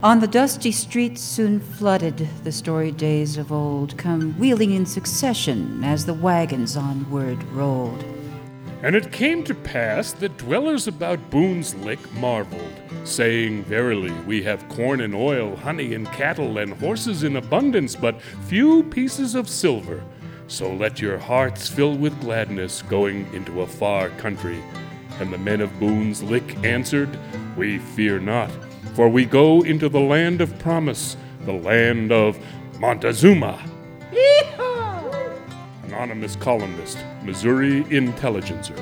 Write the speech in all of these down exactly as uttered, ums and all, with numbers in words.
On the dusty streets soon flooded the storied days of old, come wheeling in succession as the wagons onward rolled. And it came to pass that dwellers about Boone's Lick marveled, saying, Verily, we have corn and oil, honey and cattle, and horses in abundance, but few pieces of silver. So let your hearts fill with gladness, going into a far country. And the men of Boone's Lick answered, We fear not, for we go into the land of promise, the land of Montezuma. Yeehaw! Anonymous columnist, Missouri Intelligencer.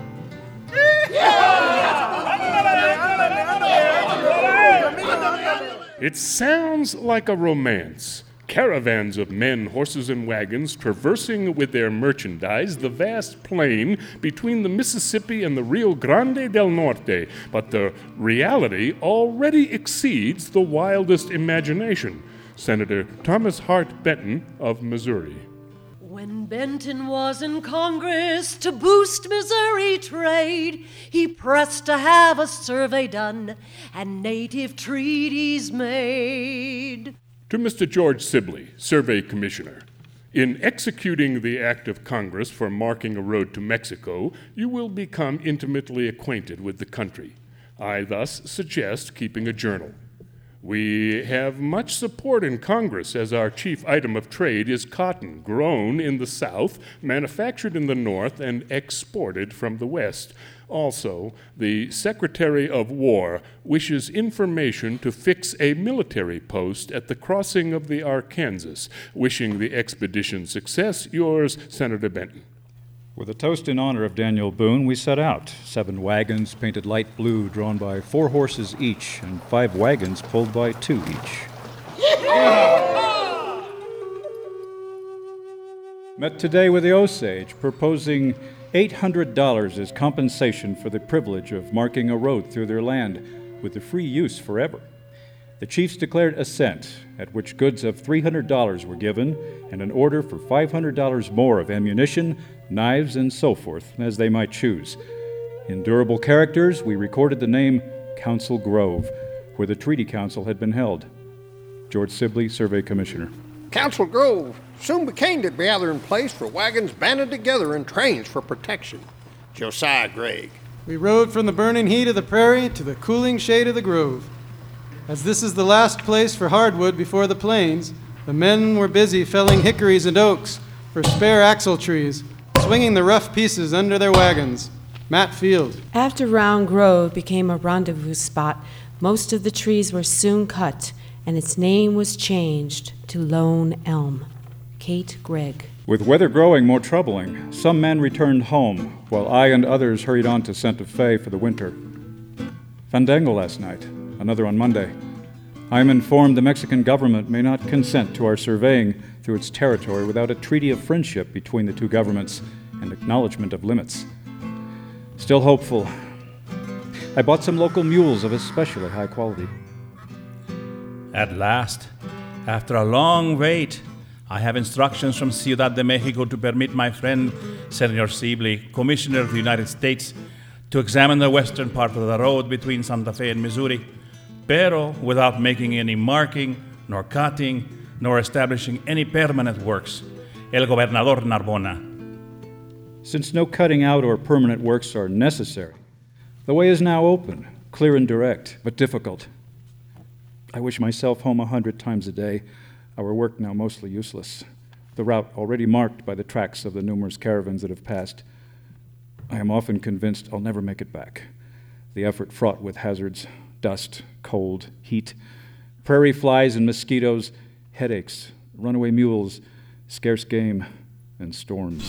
It sounds like a romance. Caravans of men, horses, and wagons traversing with their merchandise the vast plain between the Mississippi and the Rio Grande del Norte, but the reality already exceeds the wildest imagination. Senator Thomas Hart Benton of Missouri. When Benton was in Congress to boost Missouri trade, he pressed to have a survey done and native treaties made. To Mister George Sibley, Survey Commissioner, in executing the act of Congress for marking a road to Mexico, you will become intimately acquainted with the country. I thus suggest keeping a journal. We have much support in Congress as our chief item of trade is cotton, grown in the South, manufactured in the North, and exported from the West. Also, the Secretary of War wishes information to fix a military post at the crossing of the Arkansas. Wishing the expedition success, yours, Senator Benton. With a toast in honor of Daniel Boone, we set out. Seven wagons painted light blue, drawn by four horses each, and five wagons pulled by two each. Met today with the Osage, proposing eight hundred dollars as compensation for the privilege of marking a road through their land, with the free use forever. The chiefs declared assent, at which goods of three hundred dollars were given, and an order for five hundred dollars more of ammunition, knives, and so forth, as they might choose. In durable characters, we recorded the name Council Grove, where the Treaty Council had been held. George Sibley, Survey Commissioner. Council Grove soon became the gathering place for wagons banded together in trains for protection. Josiah Gregg. We rode from the burning heat of the prairie to the cooling shade of the grove. As this is the last place for hardwood before the plains, the men were busy felling hickories and oaks for spare axle trees, swinging the rough pieces under their wagons. Matt Field. After Round Grove became a rendezvous spot, most of the trees were soon cut, and its name was changed to Lone Elm. Kate Gregg. With weather growing more troubling, some men returned home, while I and others hurried on to Santa Fe for the winter. Fandango last night, another on Monday. I am informed the Mexican government may not consent to our surveying through its territory without a treaty of friendship between the two governments and acknowledgement of limits. Still hopeful. I bought some local mules of especially high quality. At last, after a long wait, I have instructions from Ciudad de Mexico to permit my friend, Senator Sibley, Commissioner of the United States, to examine the western part of the road between Santa Fe and Missouri, pero without making any marking, nor cutting, nor establishing any permanent works. El Gobernador Narbona. Since no cutting out or permanent works are necessary, the way is now open, clear and direct, but difficult. I wish myself home a hundred times a day, our work now mostly useless, the route already marked by the tracks of the numerous caravans that have passed. I am often convinced I'll never make it back. The effort fraught with hazards, dust, cold, heat, prairie flies and mosquitoes, headaches, runaway mules, scarce game, and storms.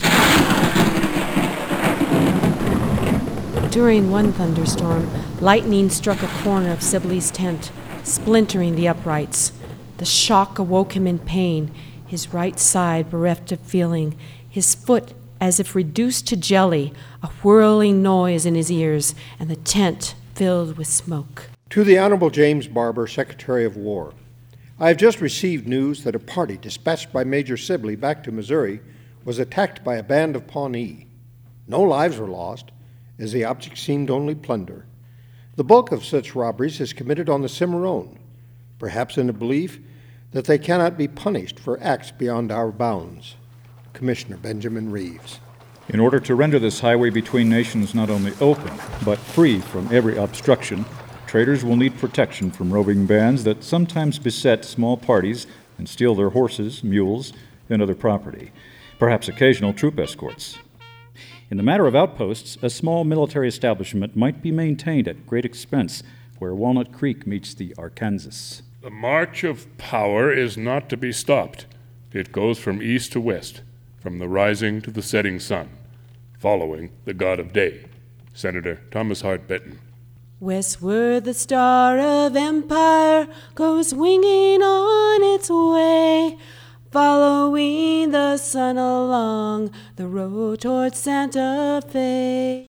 During one thunderstorm, lightning struck a corner of Sibley's tent, splintering the uprights. The shock awoke him in pain, his right side bereft of feeling, his foot as if reduced to jelly, a whirling noise in his ears, and the tent filled with smoke. To the Honorable James Barber, Secretary of War, I have just received news that a party dispatched by Major Sibley back to Missouri was attacked by a band of Pawnee. No lives were lost, as the object seemed only plunder. The bulk of such robberies is committed on the Cimarron. perhaps in the belief that they cannot be punished for acts beyond our bounds. Commissioner Benjamin Reeves. In order to render this highway between nations not only open, but free from every obstruction, traders will need protection from roving bands that sometimes beset small parties and steal their horses, mules, and other property, perhaps occasional troop escorts. In the matter of outposts, a small military establishment might be maintained at great expense where Walnut Creek meets the Arkansas. The march of power is not to be stopped. It goes from east to west, from the rising to the setting sun, following the god of day. Senator Thomas Hart Benton. Westward the star of empire goes winging on its way, following the sun along the road toward Santa Fe.